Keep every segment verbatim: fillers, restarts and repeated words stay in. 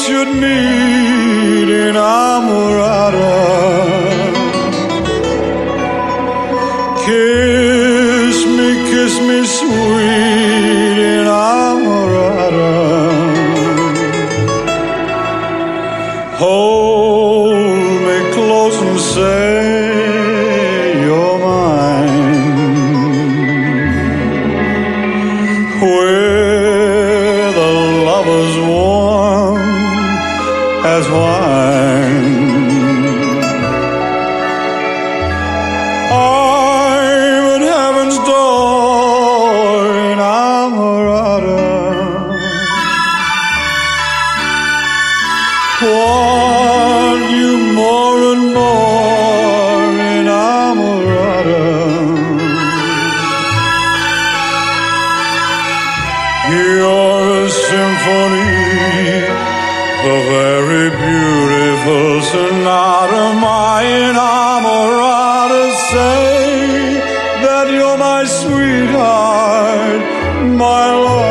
should meet enamorada. Kiss me, kiss me, sweet enamorada. Hold me close and say you're mine. Where the lover's warm as wine. I'm at heaven's door, enamorada. Want you more and more, enamorada. You're a symphony, a very beautiful sonata. My enamorada, say that you're my sweetheart, my love.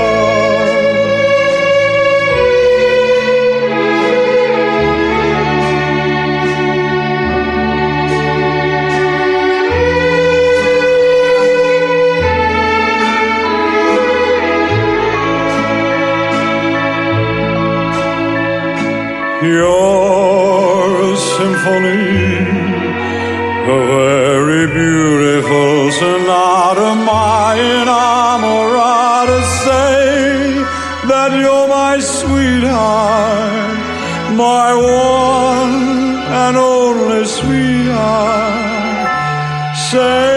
You're a symphony, a very beautiful sonata. My enamorada, say that you're my sweetheart, my one and only sweetheart. Say